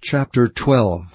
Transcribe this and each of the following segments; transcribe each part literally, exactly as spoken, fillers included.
Chapter twelve.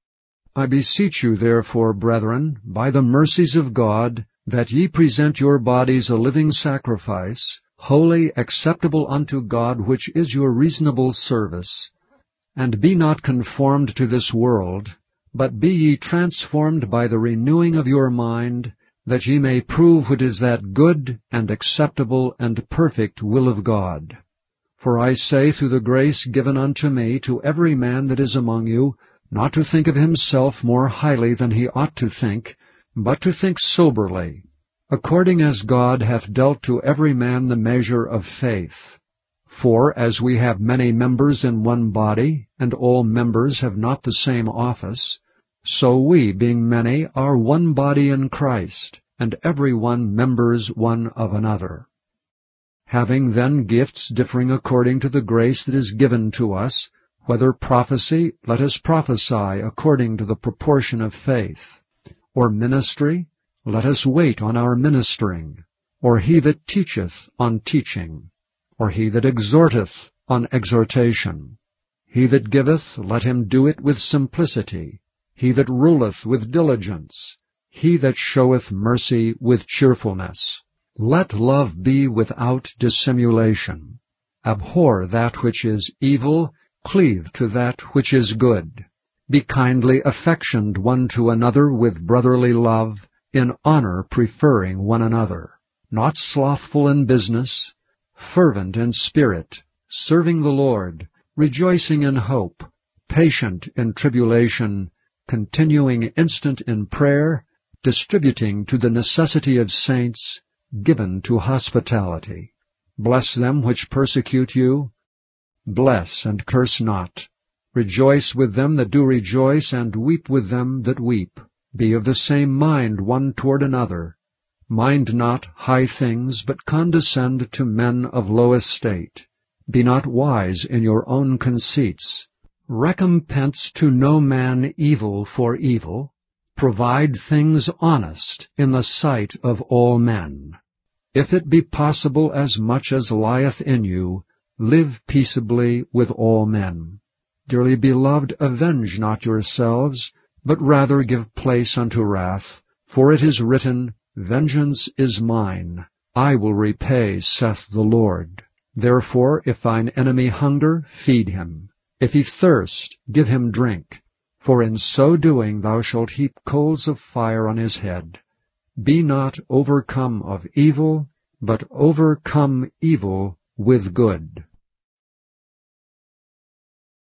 I beseech you therefore, brethren, by the mercies of God, that ye present your bodies a living sacrifice, holy, acceptable unto God, which is your reasonable service. And be not conformed to this world, but be ye transformed by the renewing of your mind, that ye may prove what is that good and acceptable and perfect will of God. For I say through the grace given unto me to every man that is among you, not to think of himself more highly than he ought to think, but to think soberly, according as God hath dealt to every man the measure of faith. For as we have many members in one body, and all members have not the same office, so we, being many, are one body in Christ, and every one members one of another. Having then gifts differing according to the grace that is given to us, whether prophecy, let us prophesy according to the proportion of faith. Or ministry, let us wait on our ministering. Or he that teacheth, on teaching. Or he that exhorteth, on exhortation. He that giveth, let him do it with simplicity. He that ruleth, with diligence. He that showeth mercy, with cheerfulness. Let love be without dissimulation. Abhor that which is evil, cleave to that which is good. Be kindly affectioned one to another with brotherly love, in honor preferring one another. Not slothful in business, fervent in spirit, serving the Lord, rejoicing in hope, patient in tribulation, continuing instant in prayer, distributing to the necessity of saints, given to hospitality. Bless them which persecute you. Bless and curse not. Rejoice with them that do rejoice, and weep with them that weep. Be of the same mind one toward another. Mind not high things, but condescend to men of low estate. Be not wise in your own conceits. Recompense to no man evil for evil. Provide things honest in the sight of all men. If it be possible, as much as lieth in you, live peaceably with all men. Dearly beloved, avenge not yourselves, but rather give place unto wrath. For it is written, Vengeance is mine, I will repay, saith the Lord. Therefore, if thine enemy hunger, feed him. If he thirst, give him drink. For in so doing thou shalt heap coals of fire on his head. Be not overcome of evil, but overcome evil with good.